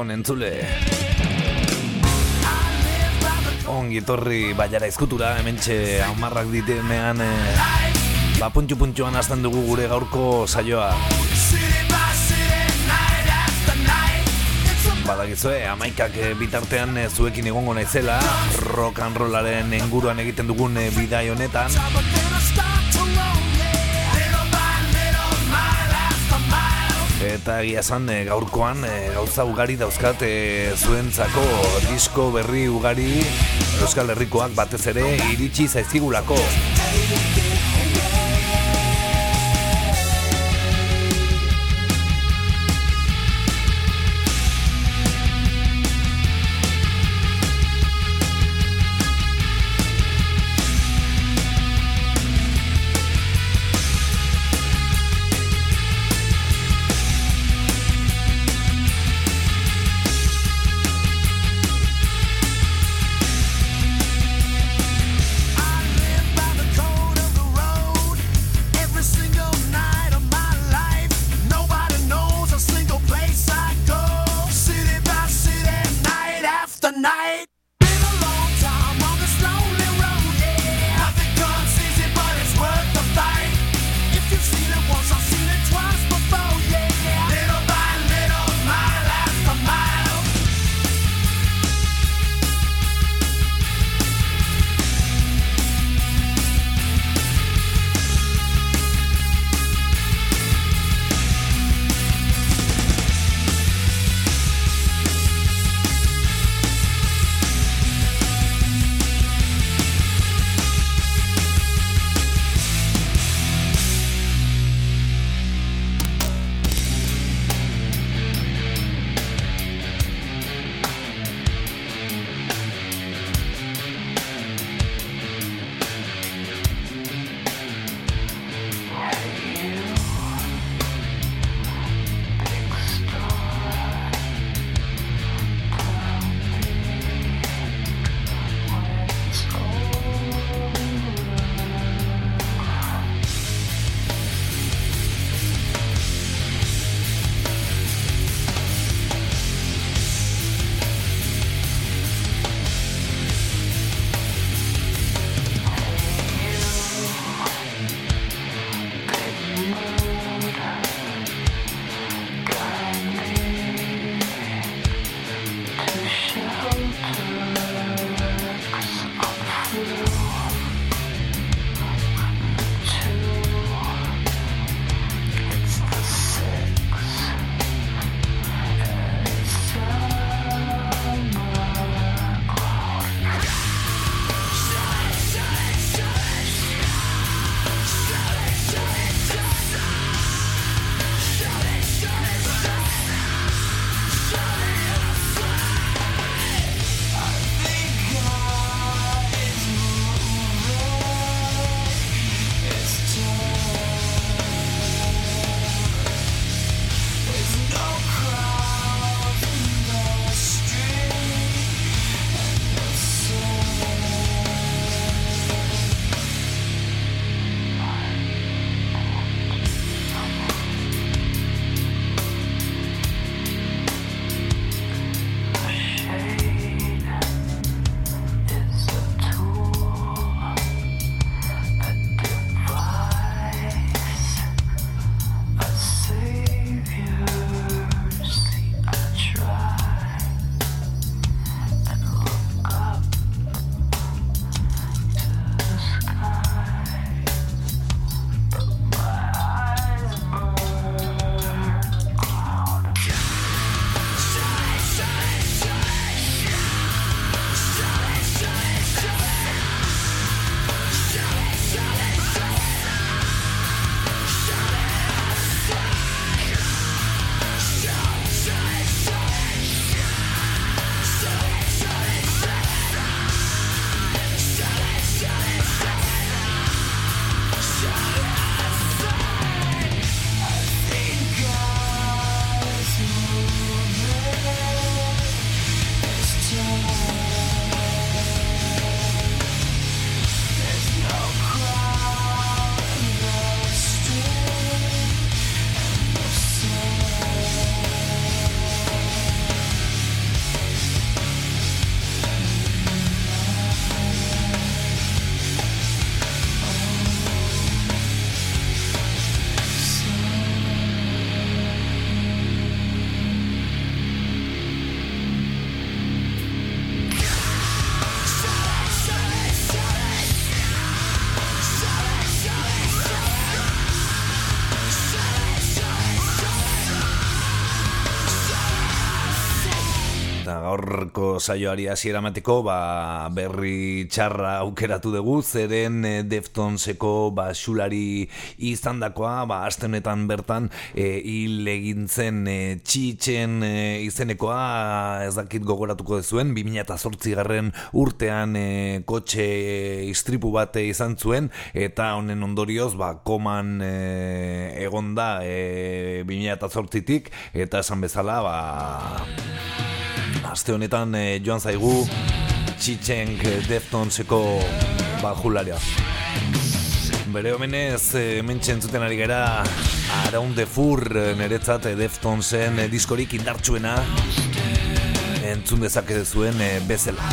Gabon entzule. Ongi etorri baiara izkutura, hementxe hamarrak ditenean puntxu-puntxuan hasten dugu gure gaurko saioa. Badakizue, amaikak bitartean zuekin egongo naizela, rock and rollaren inguruan egiten dugun bidai honetan. Eta egia esan gaurkoan gauza ugari dauzkat zuentzako disko berri ugari Euskal Herrikoak batez ere iritsi zaizkigulako. gaurko saioari hasiera emateko berri txarra aukeratu dugu, zeren Deftonseko xulari izandakoa, aste honetan bertan hil egin zen Txitzen izenekoa, ez dakit gogoratuko dezuen, 2008 urtean kotxe istripu bat izan zuen, eta honen ondorioz koman egonda 2008tik, eta esan bezala aste honetan joan zaigu Txitzen Deftonseko jularia. Bere homenez mentxen zuten ari gara Around the Fur, niretzat Deftonsen diskorik indartsuena entzun dezake zuen bezala.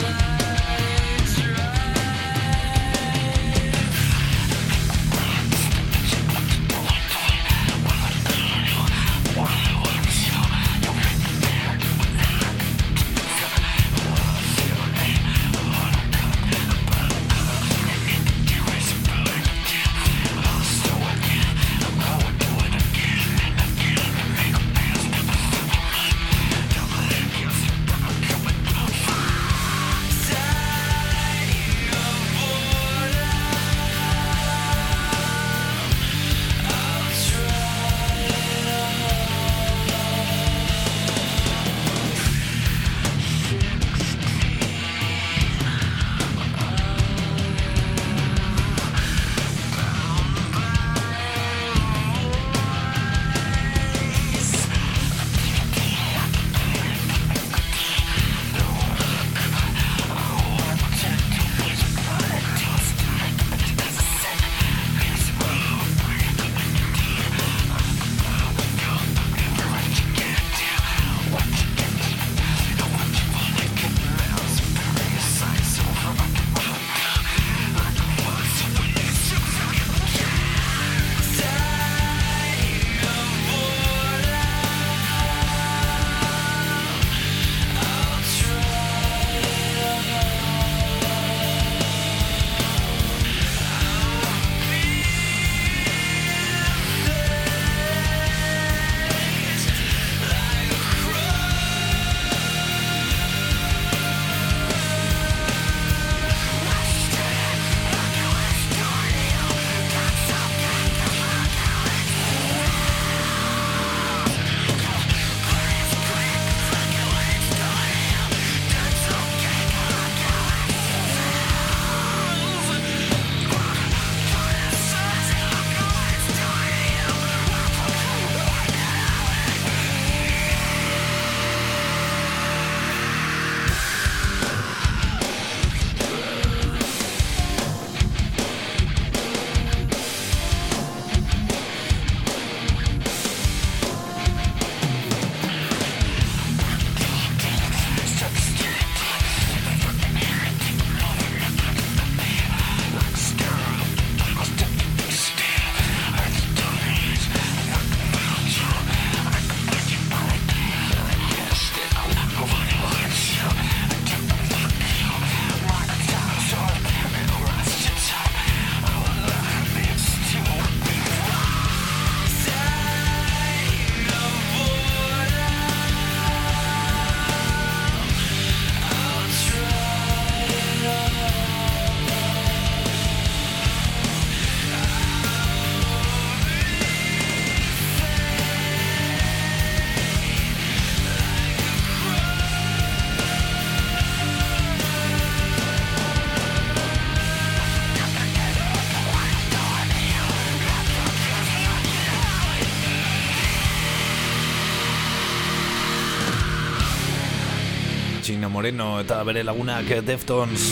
Chino Moreno eta bere lagunak Deftons,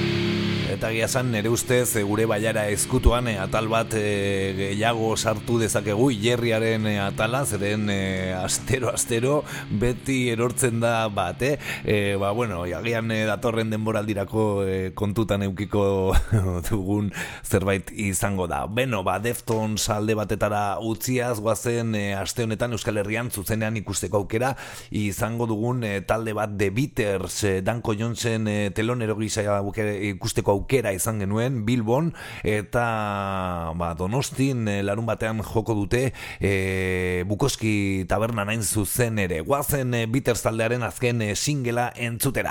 eta giazan nire ustez gure baiara ezkutuan atal bat gehiago sartu dezakegu, Jerriaren atala, zeren astero beti erortzen da bat, agian datorren denboraldirako kontutan eukiko dugun zerbait izango da. Deftons alde batetara utziaz goazen aste honetan Euskal Herrian zuzenean ikusteko aukera izango dugun talde bat, The Beaters, Danko Jonesen telonero gisa ikusteko aukera izan genuen Bilbon, eta Donostin larun batean joko dute Bukowski taberna nain zuzen ere. Guazen Beatles taldearen azken singela entzutera.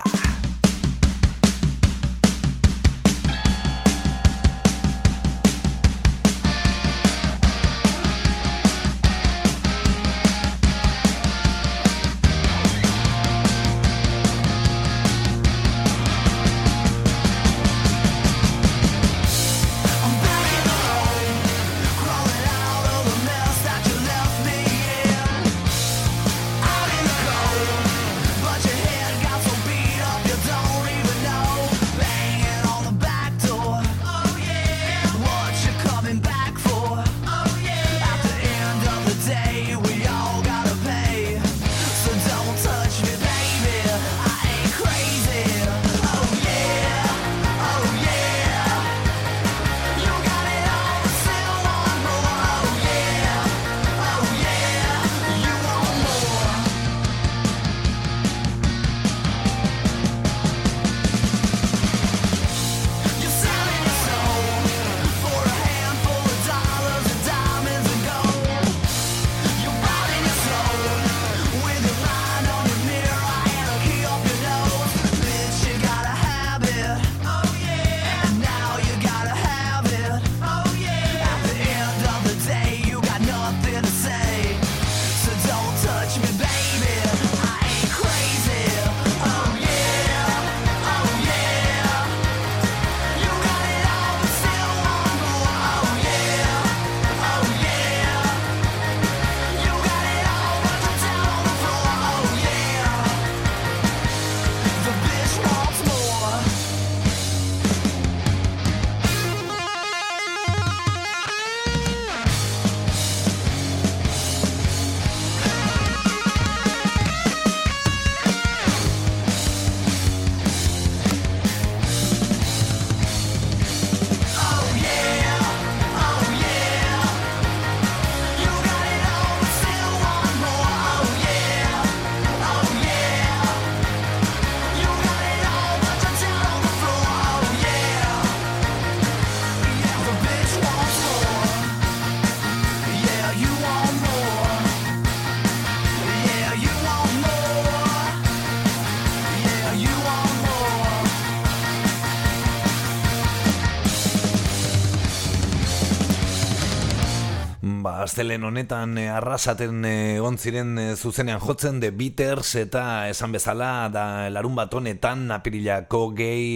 Astelen honetan arrasaten egon ziren zuzenean jotzen The Beatles, eta esan bezala da larun bat honetan apirilako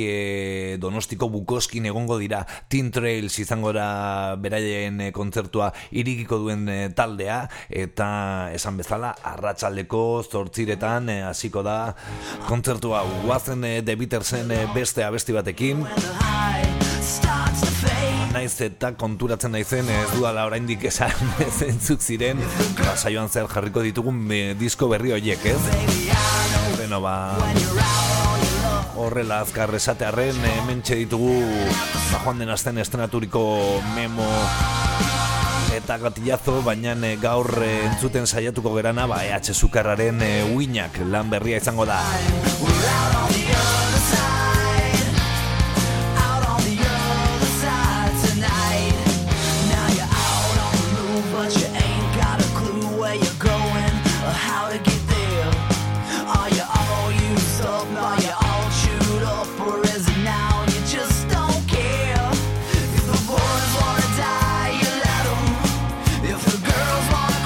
gehi Donostiko Bukowskin egongo dira. Teen Trails izango da beraien kontzertua irikiko duen taldea, eta esan bezala arratsaldeko 8:00 hasiko da kontzertua. Guazen The Beatlesen beste abesti batekin. Naiz eta konturatzen naizen ez dudala oraindik esan zentzuk ziren saioan zer jarriko ditugun disko berri horiek, ez? Beno, horrela azkar esatearren hementxe ditugu joan den astean estrenaturiko Memo eta Gatillazo, baina gaur entzuten saiatuko gerana EH Sukarraren Uinak lan berria izango da.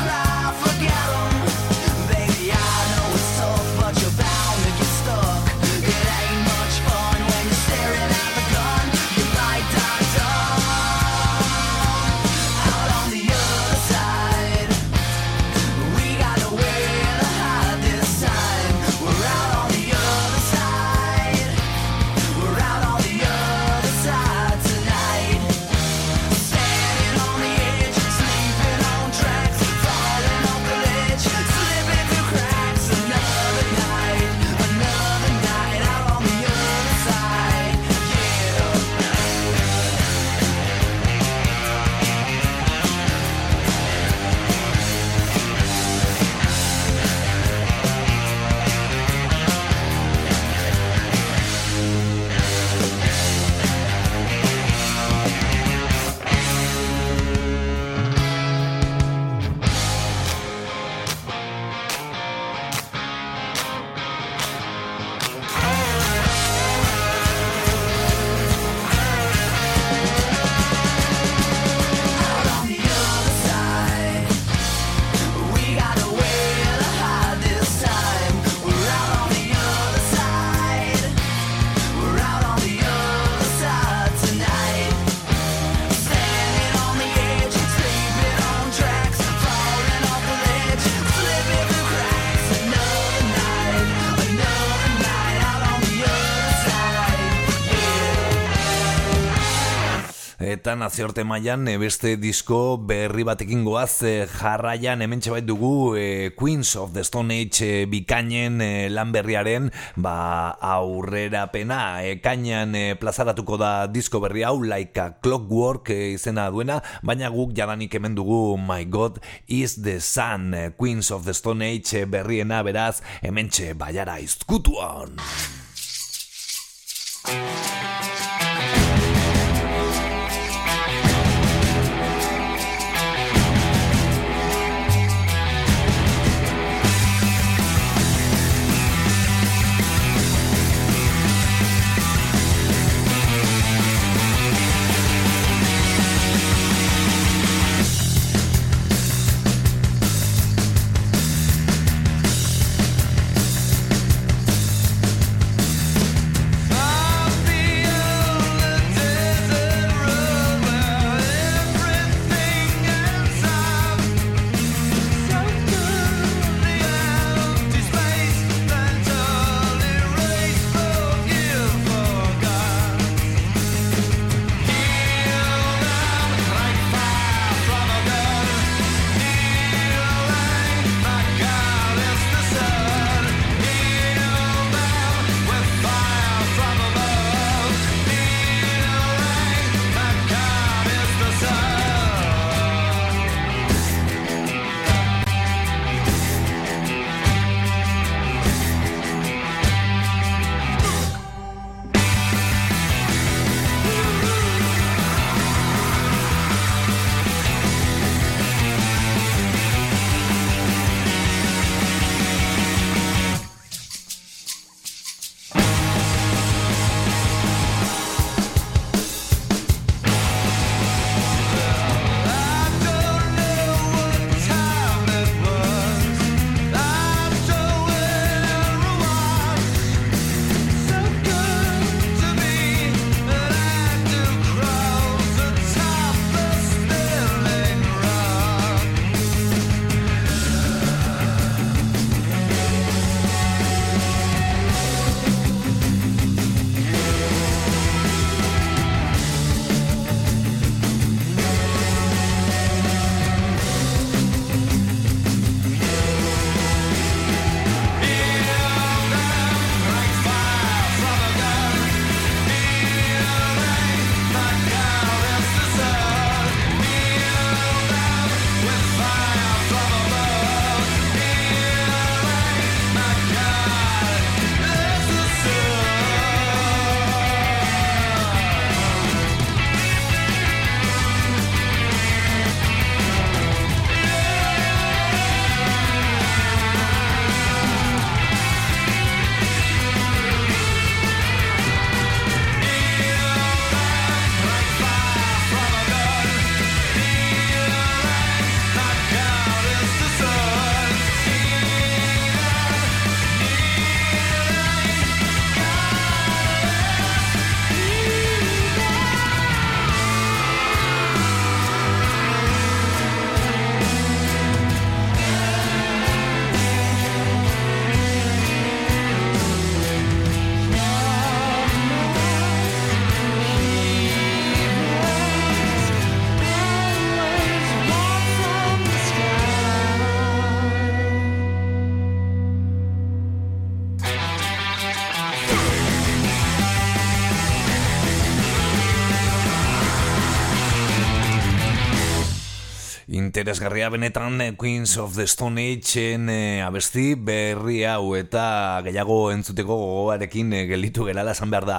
But you're bound to get stuck. Eta nazioarte mailan beste disko berri batekin goaz jarraian hementxe bait dugu Queens of the Stone Age bikainen lan berriaren aurrerapena. Ekainan plazaratuko da disko berri hau, Like a Clockwork izena duena, baina guk jadanik hemen dugu My God is the Sun, Queens of the Stone Age berriena, beraz hementxe baiara izkutuan. Interesgarria benetan Queens of the Stone Age-en abesti berri hau, eta gehiago entzuteko gogoarekin gelditu gerala esan behar da.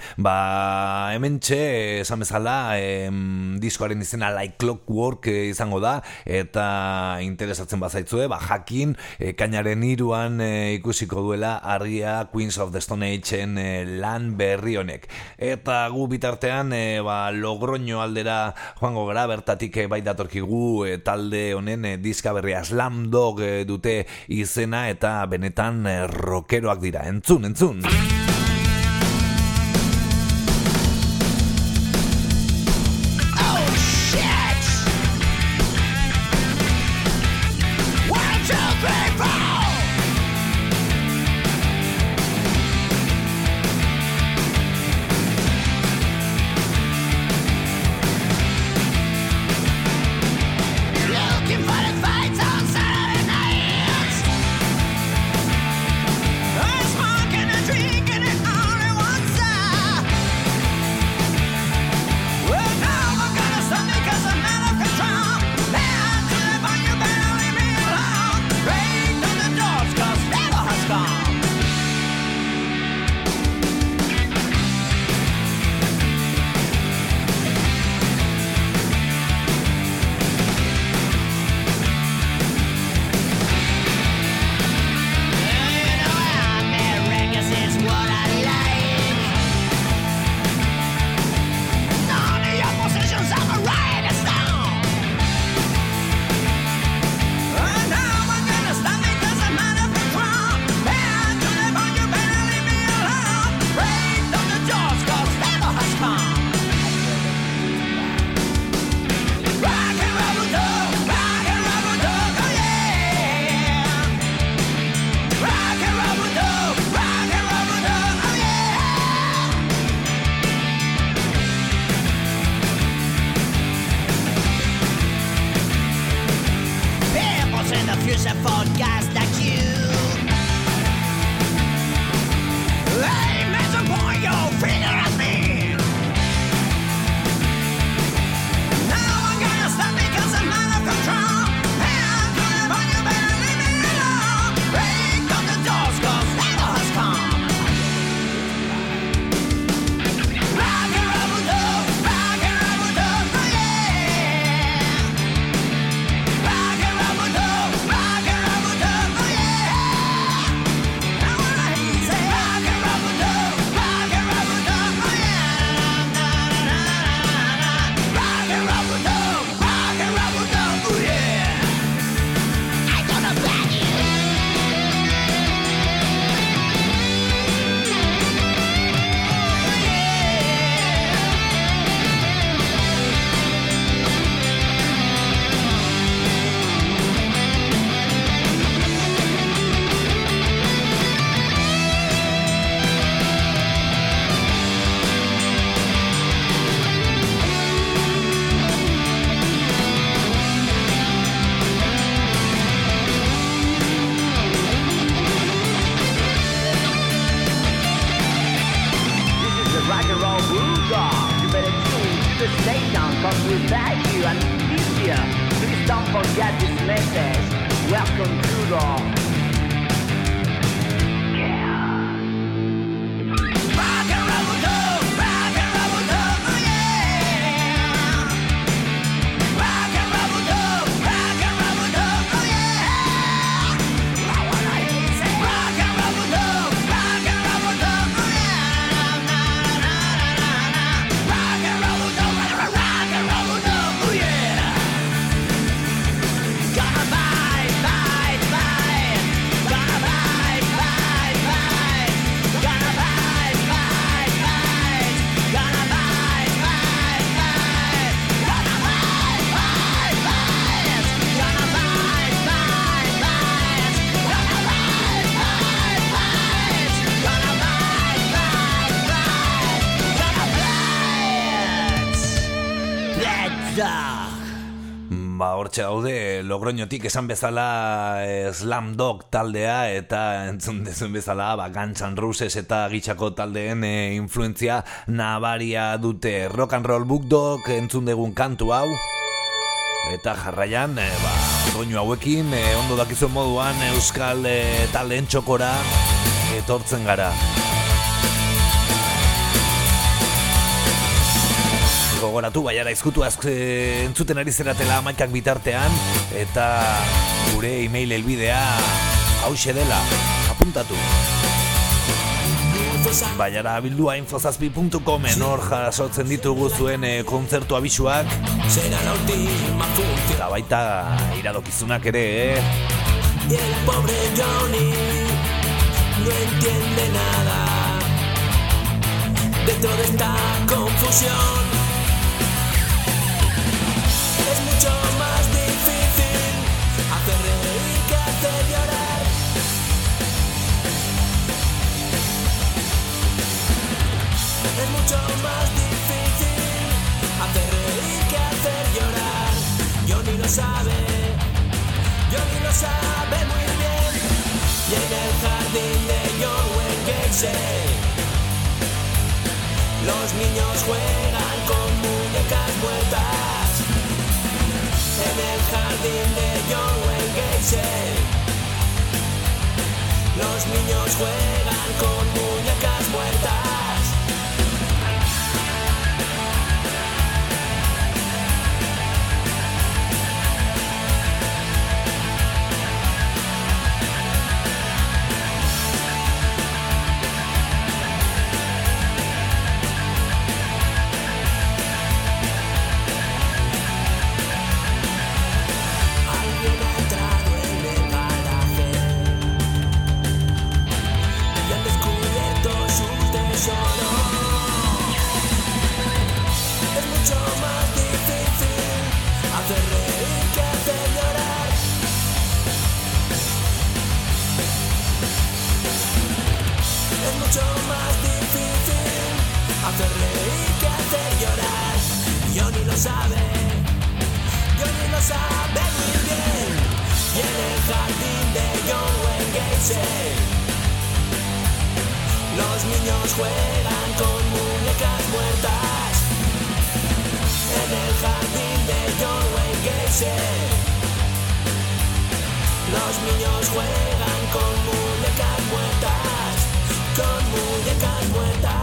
Hementxe, esan bezala, diskoaren izena Like Clockwork izango da, eta interesatzen bazaitzue, jakin kainaren 3 ikusiko duela argia Queens of the Stone Age-en lan berri honek. Eta gu bitartean Logroño aldera joango gara, bertatik bai datorkigu talde honen diska berria Slam Dog dute izena, eta benetan rockeroak dira. Entzun! a forecast that you. Hey, Mr. Boy, your finger at me. Now I'm gonna stop because I'm out of control. Hey, I'm gonna find you, better leave me alone. Break down the doors, cause devil has come. Rock and roll, oh yeah. Rock and roll, oh yeah. Rock and roll, oh yeah. I wanna hear you say rock and roll, oh yeah. Rock and roll, oh yeah. Rock and roll, oh yeah. I'm gonna bang you. This is the rock and roll bulldog. You better tune to the station, cause without you I'm easier. Please don't forget this message. Welcome to the rock and roll dog, rock and roll dog, oh yeah. Rock and roll dog, rock and roll dog, oh yeah. I wanna hear you say rock and roll dog, rock and roll dog, oh yeah. Rock and roll dog, oh yeah. Gonna bite, bite, bite. Gonna bite, bite, bite. Gonna bite, bite, bite. Gonna bite, bite, bite. Gonna bite, bite, bite. Gonna bite, bite, bite. Gonna bite, bite, bite. Gonna bite, bite, bite. Gonna bite. Let's Hortxe daude, Logroñotik esan bezala Slam Dog taldea eta entzun dezun bezala Guns N' Roses eta gitxako taldeen influentzia nabaria dute. Rock and Roll Bulldog entzun degun kantu hau eta jarraian doinu hauekin ondo dakizuen moduan euskal taldeen txokora etortzen gara. Gogoratu, baiara izkutu entzuten ari zeratela amaikak bitartean eta gure email helbidea hauxe dela, apuntatu. Baiara abildua infozazpi.com hor jasotzen ditugu zuen kontzertu abisuak eta baita iradokizunak ere, Y el pobre Johnny no entiende nada de toda esta confusión. Es mucho más difícil hacer reír que hacer llorar. Es mucho más difícil hacer reír que hacer llorar. Johnny lo sabe muy bien. Y en el jardín de John Wayne Gacy los niños juegan con muñecas muertas. En el jardín de John Wayne Gacy los niños juegan con muñecas muertas. Johnny lo sabe muy bien. Y en el jardín Gacy. Los niños juegan con muñecas muertas en el jardín de John Wayne Gacy. Los niños juegan con muñecas muertas, con muñecas muertas.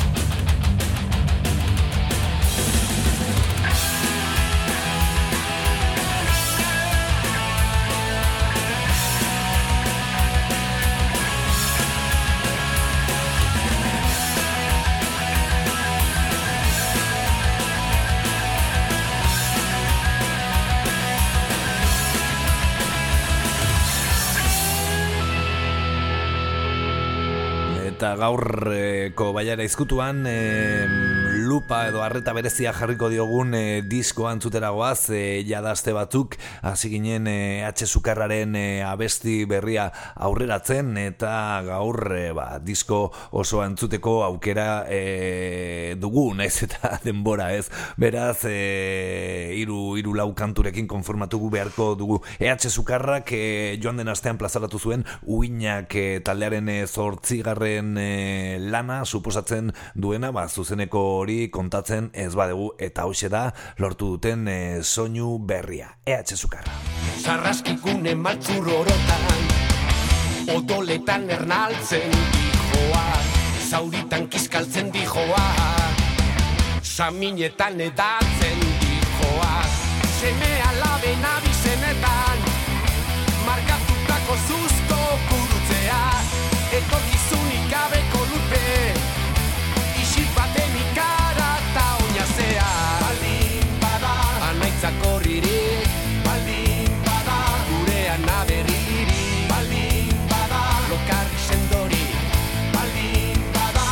Eta gaurko baiara izkutuan lupa edo arreta berezia jarriko diogun diskoa entzutera goaz, jadazte batzuk hasi ginen Sukarraren abesti berria aurreratzen, eta gaur disko osoa entzuteko aukera dugu, naiz eta denbora ez, beraz hiru lau kanturekin konformatugu beharko dugu. Sukarrak joan den astean plazaratu zuen Uinak taldearen 8. lana suposatzen duena, zuzeneko hori kontatzen ez badugu, eta hoxe da lortu duten soinu berria. Sukarra. Sarraskikune maltzur orotan, odoletan ernaltzen dijoa, zauritan kiskaltzen dijoa, saminetan edatzen dijoa, seme alaben abizenetan, markatutako zuzko gurutzea, etorkizunik gabeko lupe, isil baten ikara eta oinazea. Baldin bada, anaitzako ririk, baldin bada, gurean aberririk, baldin bada, lokarri sendori, baldin bada,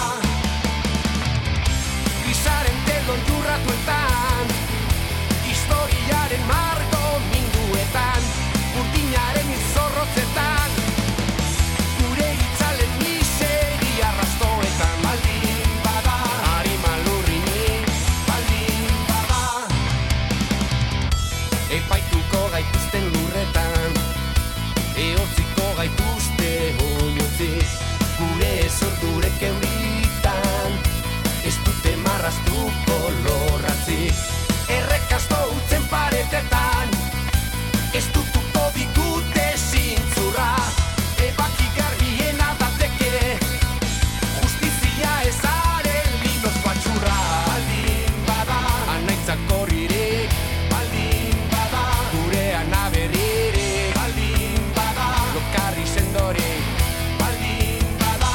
grisaren telon jurratuetan, historiaren margo minduetan, urdinaren izorrotzetan, gure itzalen miseria rastoetan, baldin bada, harima lurrinik, baldin bada, epaituko gaituzten lurretan, ehotziko gaituzte oinotik, gure ezordurek euritan, ez dute marraztuko lorratzik, errekasto utzen paretetan, ez dutuko digute zintzurra, ebaki garbiena dateke, justizia ezaren linos patxurra. Baldin bada, anaitzako ririk, baldin bada, gurean aberririk, baldin bada, lokarri sendorik, baldin bada,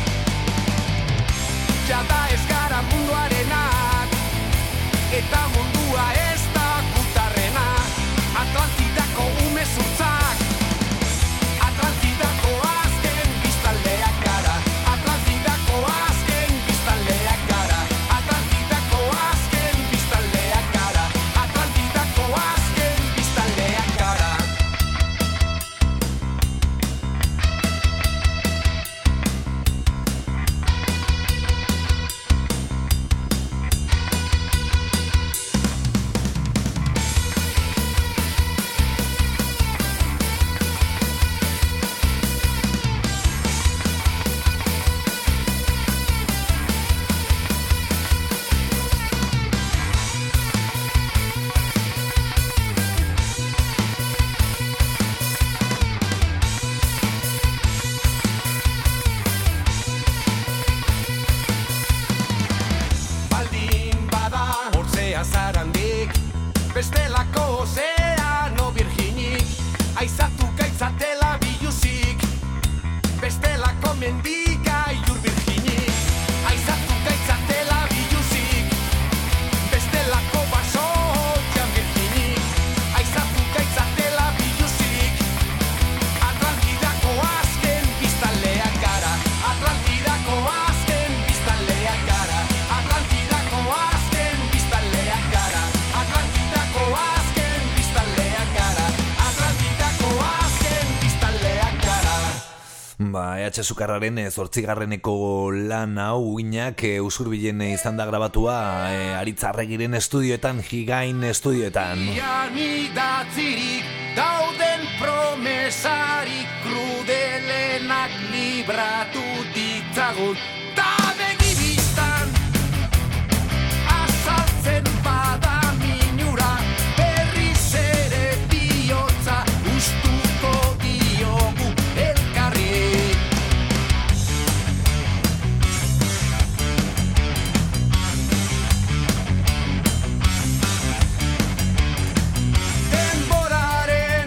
jada ez gara munduarenak, eta mundua ez da kutarrena, Atlantidako umezurtzak, Atlantidako azken biztanleak gara, Atlantidako azken biztanleak gara, Atlantidako azken biztanleak gara, Atlantidako azken biztanleak gara. Baldin bada, hortzea zarandik, bestelako ozeano virginik, aizatu gaitzatela biluzik, bestelako mendiga iur virginik, aizatu gaitzatela biluzik, bestelako baso jan virginik, aizatu gaitzatela biluzik, Atlantidako azken biztanleak gara, Atlantidako azken biztanleak gara, Atlantidako azken biztanleak gara, Atlantidako azken biztanleak gara, Atlantidako azken biztanleak gara. Sukarraren 8. lan hau Uinak Usurbilen izan da grabatua Aritz Arregiren estudioetan, Higain estudioetan. Ian idatzirik dauden promesarik krudelen libratu ditzagun ta begibistan azaltzen bada minura berriz ere bihotza ustuko diogu elkarri. Denboraren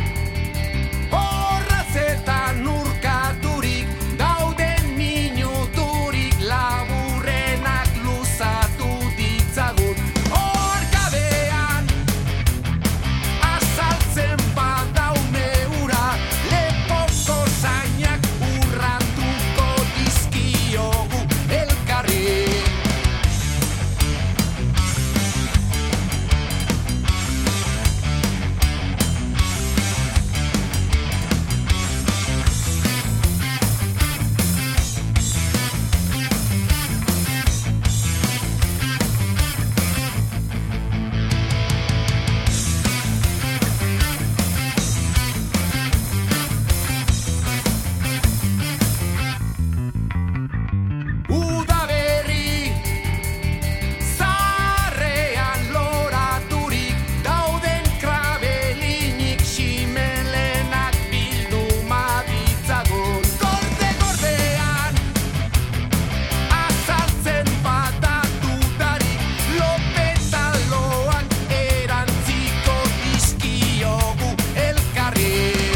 horrazetan urkaturik dauden minuturik laburrenak luzatu ditzagun orkabean azaltzen badaume ura lepoko zainak urratuko dizkiogu elkarri. Udaberri zaharrean loraturik dauden krabelinik ximelenak bilduma ditzagun gorde-gordean azaltzen badatudarik lopetaloak erantziko dizkiogu elkarri.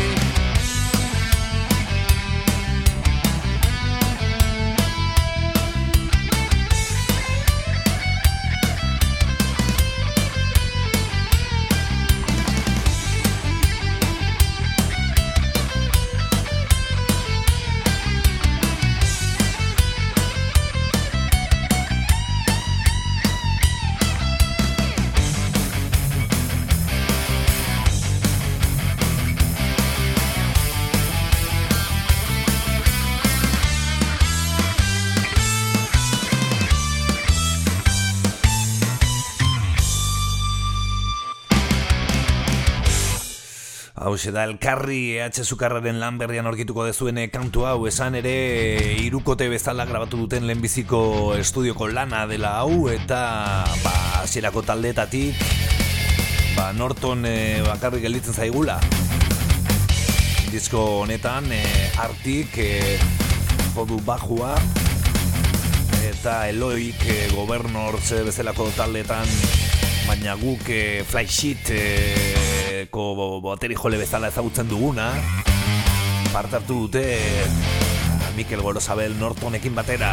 Hauxe da elkarri Sukarraren lan berrian aurkituko dezuen kantu hau, esan ere hirukote bezala grabatu duten lehenbiziko estudioko lana dela hau, eta hasierako taldeetatik Norton bakarrik gelditzen zaigula. Disko honetan Artik jodu bajua eta Eloik Governors bezalako taldeetan, baina guk Flysheet ko bateri jole bezala ezagutzen duguna parte hartu dute Mikel Gorosabel Nortonekin batera.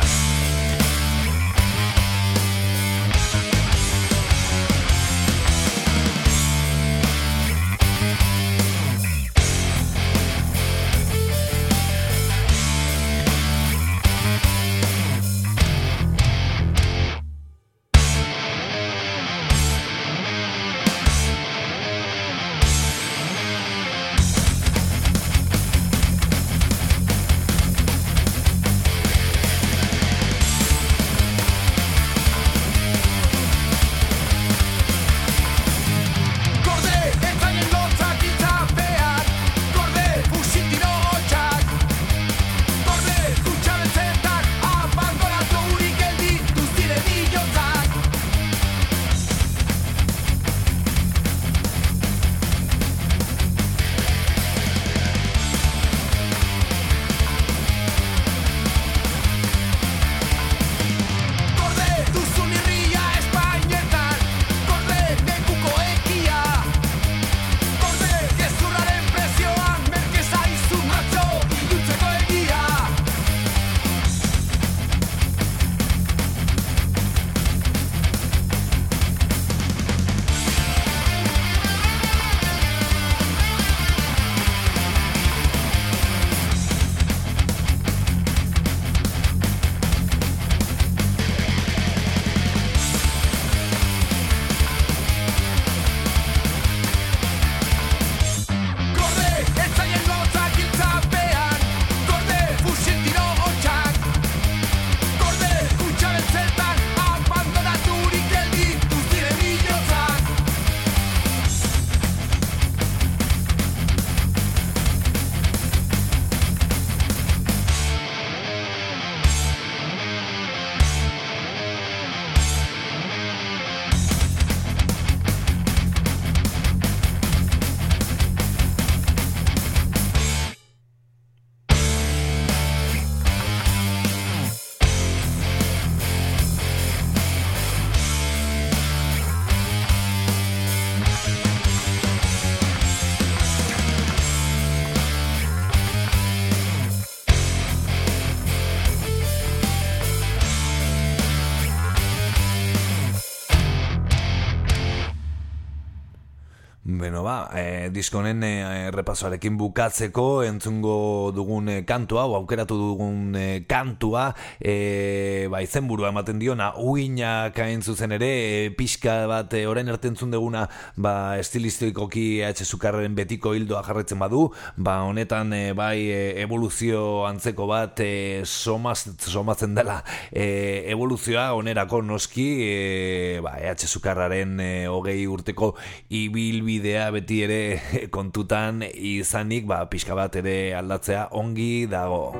Beno diskonen repasoarekin bukatzeko entzungo dugun kantua, o aukeratu dugun kantua, izenburua ematen diona, uinak hain zuzen ere, pixka bat orain arte entzun duguna, estilistikoki Sukarraren betiko hildoa jarretzen badu, honetan evoluzio antzeko bat somatzen dela evoluzioa onerako noski, Sukarraren 20 urteko ibilbidea beti ere kontutan izanik, pixka bat ere aldatzea ongi dago.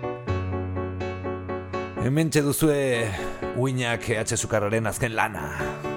Hementxe duzue uinak Sukarraren azken lana.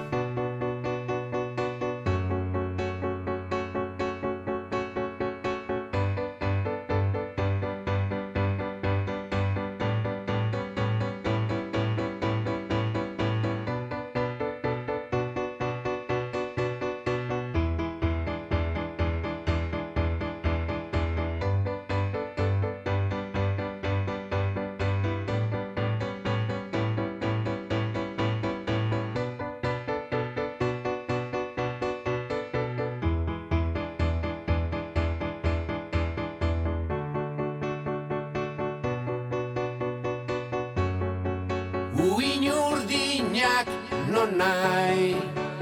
Uin urdinak non nahi,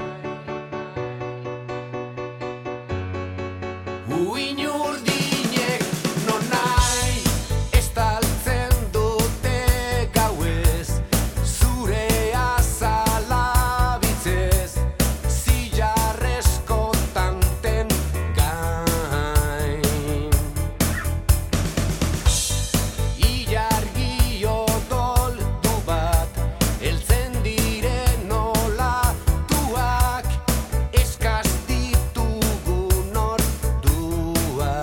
uin urdinek non nahi, estaltzen dute gauez, zure azala bitzez, zilarrezko tanten gain. Ilargi odoldu bat, heltzen diren olatuak, eskaz ditugun orduak.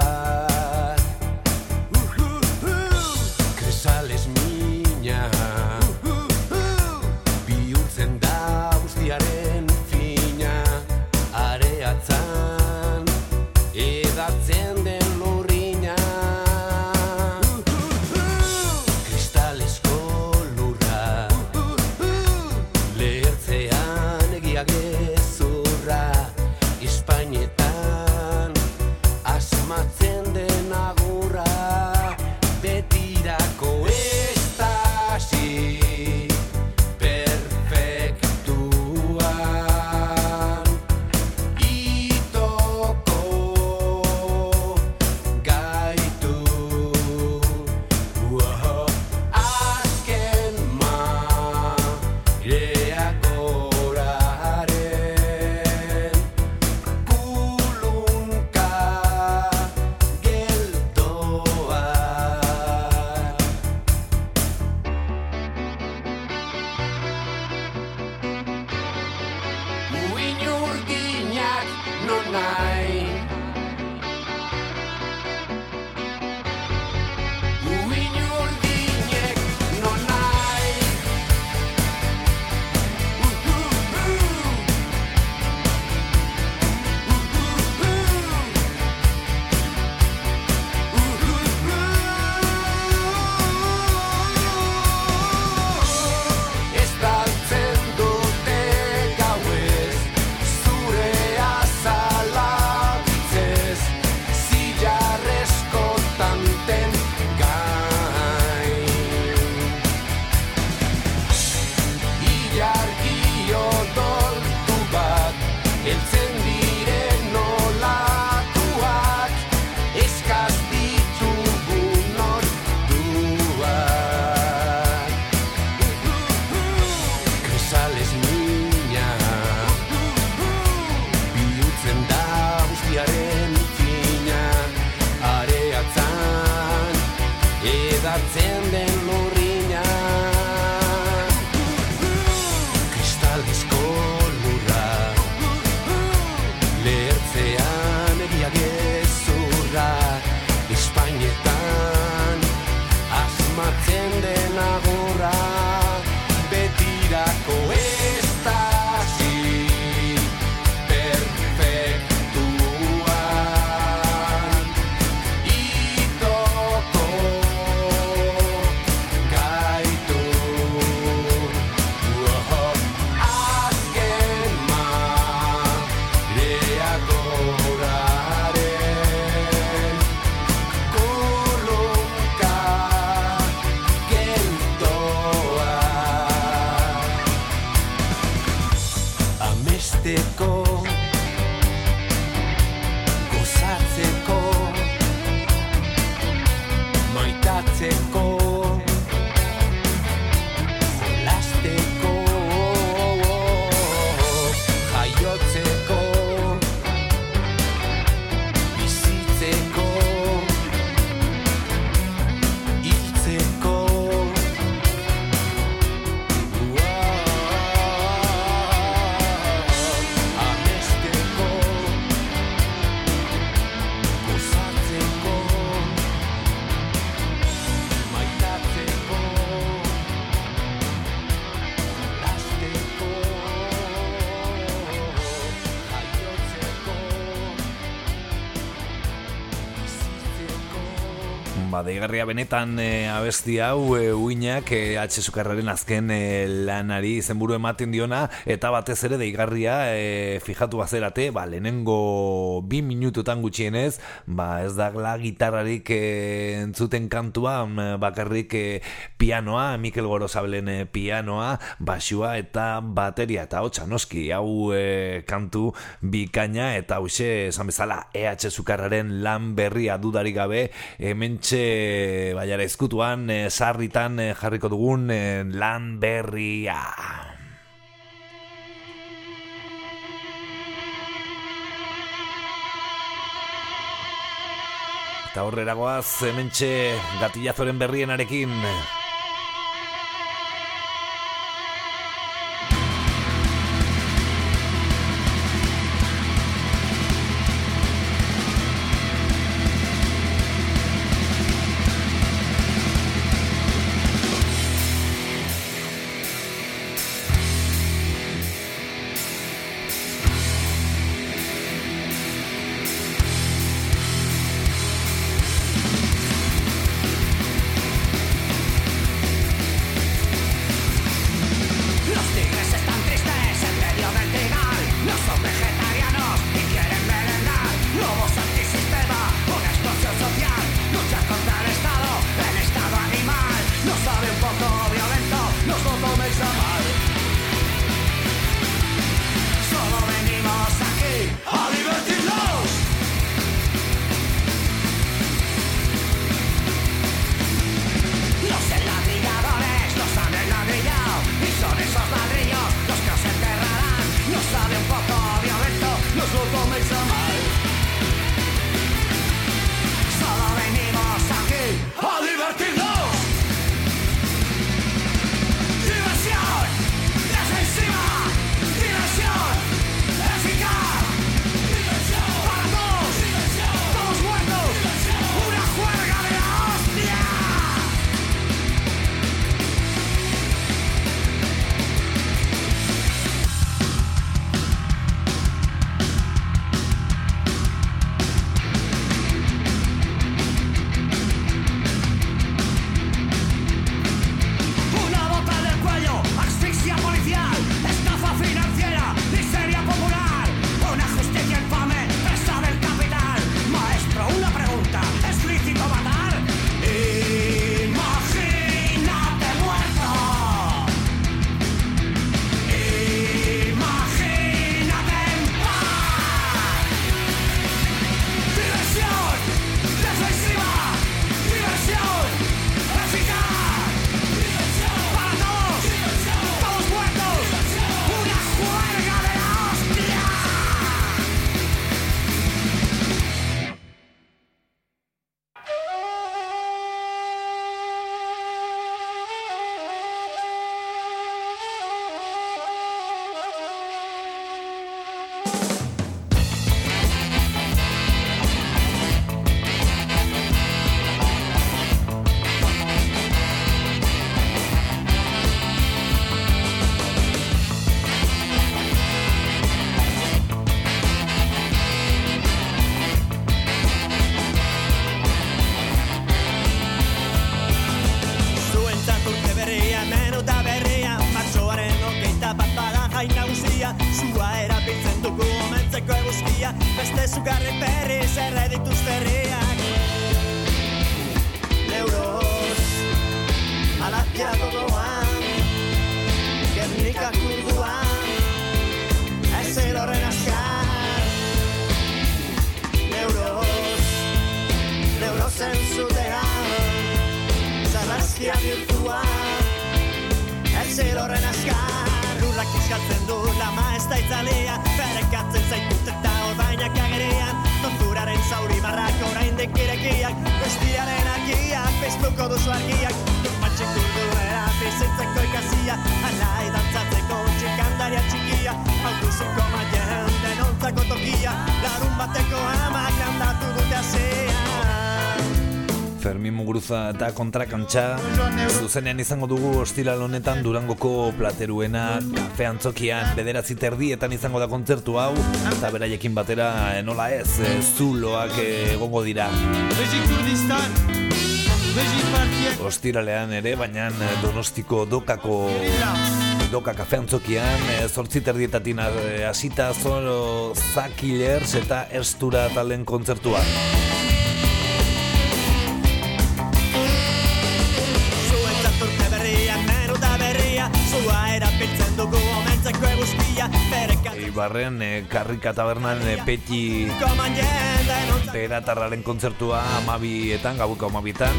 Bizitzeko Bizitzeko Hiltzeko Amesteko Gozatzeko Maitatzeko Lasteko Jaiotzeko Bizitzeko Deigarria benetan abesti hau uinak Sukarraren azken lanari izenburu ematen diona, eta batez ere deigarria fijatu bazerate, lehenengo 2 minututan gutxienez, ez da gitarrarik entzuten kantuan, bakarrik pianoa, Mikel Gorosablen pianoa, basua eta bateria, eta hotxa noski, hau kantu bikaina, eta hause esan bezala Sukarraren lan berria dudarik gabe, hementxe baiara ezkutuan sarritan jarriko dugun lan berria. Eta horrera goaz hementxe gatillazoren berrienarekin. beste sugarren berri zerre dituzte herriak Neuroz alatia gogoan Gernika kurduan ez elorren azkar Neurozen zutean Zarrazkia bihurtuan ez elorren azkar Urrak galtzen du lama ez da itzalea, ferekatzen zaitut eta ordainak agerian, torturaren zauri marrak oraindik irekiak, bestiaren argiak, piztuko duzu argiak, patxik urduera, bizitzeko ikasia, alai dantzatzeko txikandaria txikia, autozuko maien denontzako tokia, larun bateko amak handatu dute azea. Fermin Muguruza eta Kontrakantxa zuzenean izango dugu ostiral honetan Durangoko Plateruena kafe antzokian 9:30 izango da kontzertu hau eta beraiekin batera nola ez zuloak egongo dira ostiralean ere, baina Donostiko Doka kafe antzokian 8:30 hasita Zoro Zakilers eta Erstura talen kontzertua. Ibarren Karrika Tabernan Peti Beratarraren kontzertua 12etan, gaueko 12etan.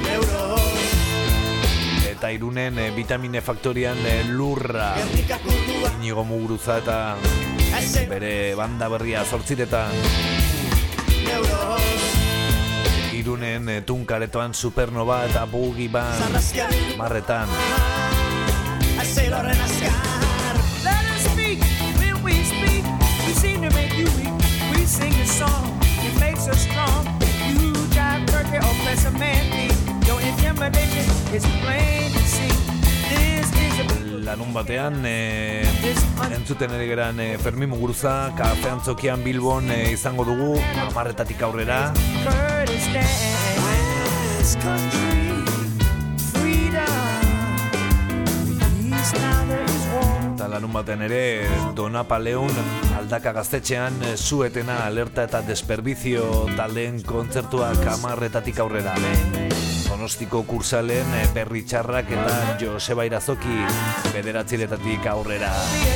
Eta Irunen Vitamine Faktorian Lurra Inigo Muguruza eta bere banda berria 8etan. Irunen Tunkaretoan Supernova eta Boogie Band 10etan. Let us speak when we speak. We seem to make you weak. We sing a song, it makes us strong. You drive turkey or bless a man eat. Your intimidation is plain to see. This is a Larun batean entzuten ere geran Fermin Muguruza kafe antzokian Bilbon izango dugu 10:00 aurrera. Kurdistan, West Country, freedom. Eta larun batean ere Donapaleun Aldaka gaztetxean Suetena Alerta eta Desperbizio taldeen kontzertuak 10:00 aurrera. Donostiko Kursalen Berri Txarrak eta Joseba Irazoki 9:00 aurrera.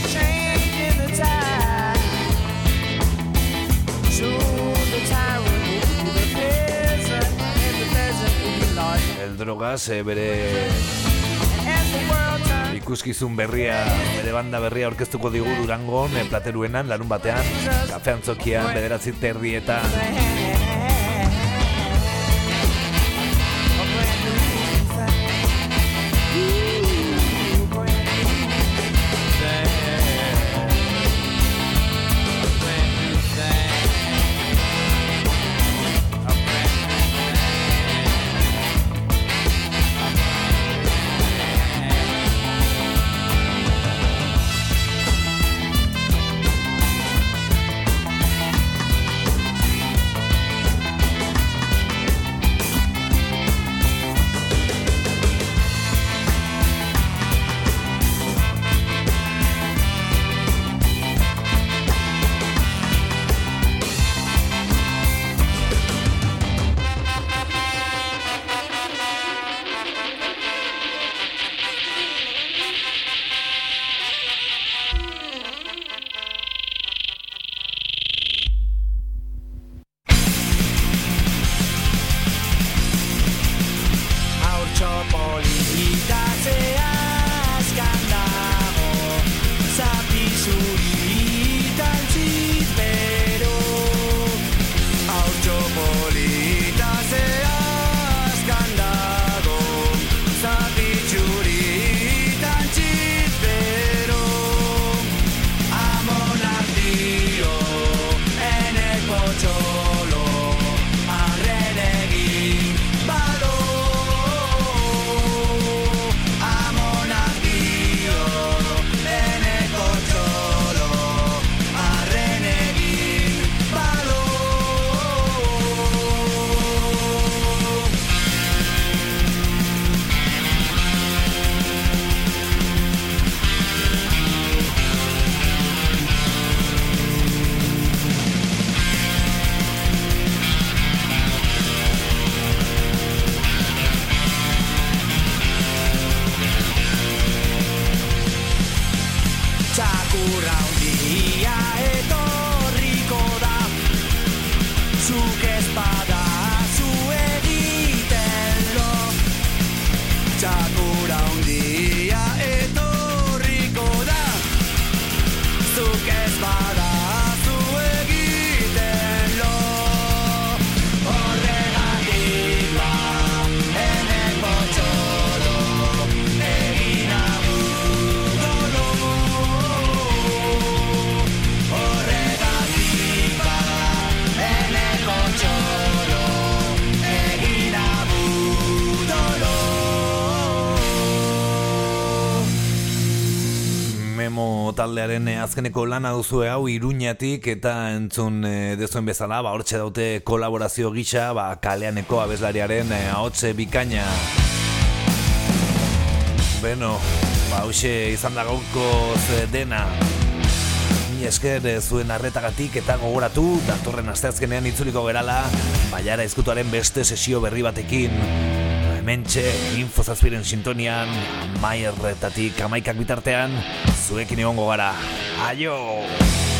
El Drogas bere ikuskizun berria, bere banda berria aurkeztuko digu Durangon, Plateruenan, larun batean, kafe antzokian, 9:30. taldearen azkeneko lana duzue hau Iruñatik, eta entzun dezuen bezala, hortxe daute kolaborazio gisa, kaleaneko abeslariaren ahotse bikaina. Beno, hauxe izan da gaurkoz dena. Ni esker zuen arretagatik eta gogoratu, datorren asteazkenean itzuliko gerala, Baiara Ezkutuaren beste sesio berri batekin. Hementxe, Info7 sintonian, Maierretatik 11 bitartean, zuekin egongo gara. Aio!